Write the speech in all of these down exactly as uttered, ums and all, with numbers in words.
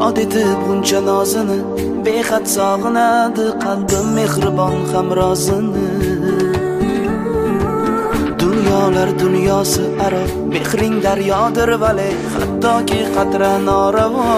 yod etib buncha nozini, behad sog'inadi qalbim mehribon hamrozini. Dunyolar dunyosi aro, mehring daryodir vale, hattoki qatra noravo.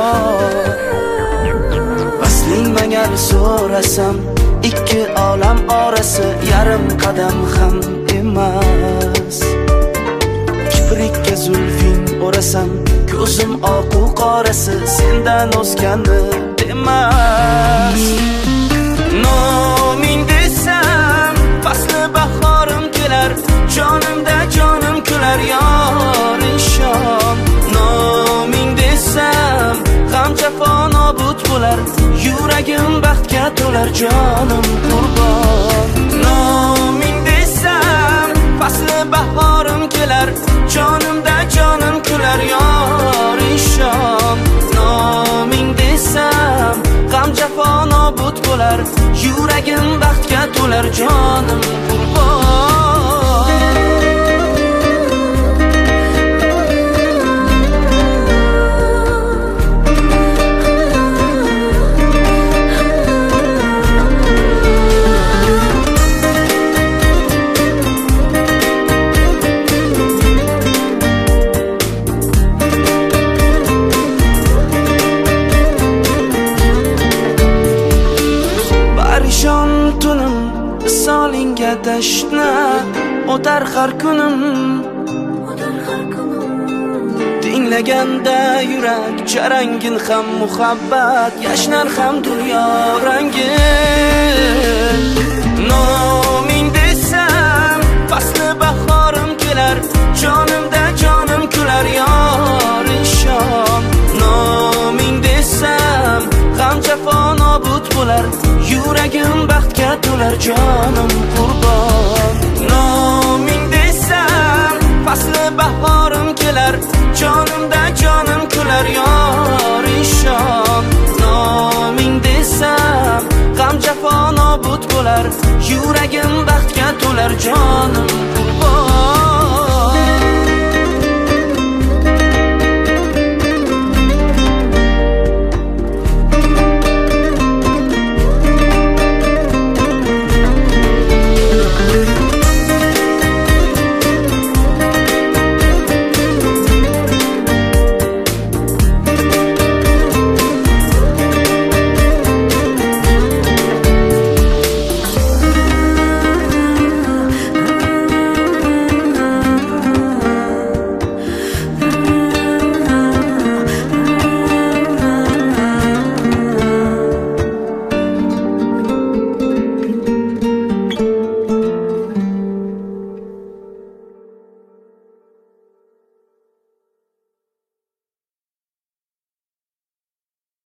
Vasling magar so'rasam, ikki olam orasi yarim qadam ham emas. Kiprikka zulfing o'rasam, ko'zim oqu qorasi sendan o'zgani demas. Noming desam, fasli bahorim kelar, jonimda jonim kular yor ishon. Noming desam, g'am jafo nobud bo'lar, yuragim baxtga to'lar jonim qurbon. Noming desam, fasli bahorim kelar, jonimda jonim kular yor ishon. Noming desam, g'am jafo nobud bo'lar, yuragim baxtga to'lar jonim qurbon. Tunim visolinga tashna, o'tar har kunim, o'tar har kunim. Tinglaganda yurak charangin ham muhabbat, yashnar ham dunyo rangi. Noming desam, fasli bahorim kelar, jonimda jonim kular yor ishon. Noming desam, g'am jafo nobud bo'lar, yuragim baxtga to'lar jonim qurbon. Noming desam, fasli bahorim kelar, jonimda jonim kular yor ishon. Noming desam, g'am jafo nobud bo'lar, yuragim baxtga to'lar jonim qurbon.